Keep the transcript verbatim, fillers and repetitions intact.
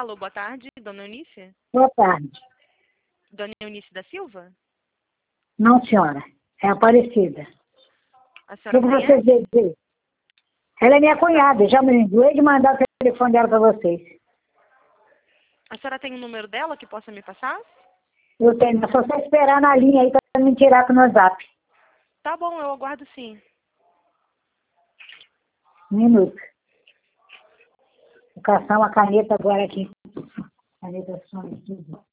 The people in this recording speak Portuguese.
Alô, boa tarde, dona Eunice? Boa tarde. Dona Eunice da Silva? Não, senhora. É Aparecida. A O que senhora você conhece? quer dizer? Ela é minha cunhada. Já me enjoei de mandar o telefone dela para vocês. A senhora tem um número dela que possa me passar? Eu tenho. É só você esperar na linha aí para me tirar com o WhatsApp. Tá bom, eu aguardo sim. Um minuto. Vou caçar uma caneta agora aqui. Caneta só tudo.